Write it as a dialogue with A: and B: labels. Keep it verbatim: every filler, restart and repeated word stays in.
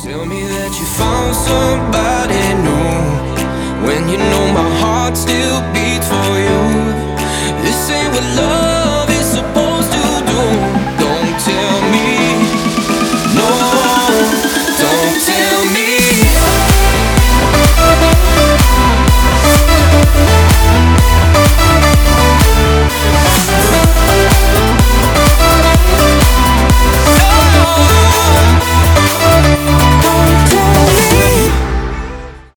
A: Tell me that you found somebody new when you know my heart still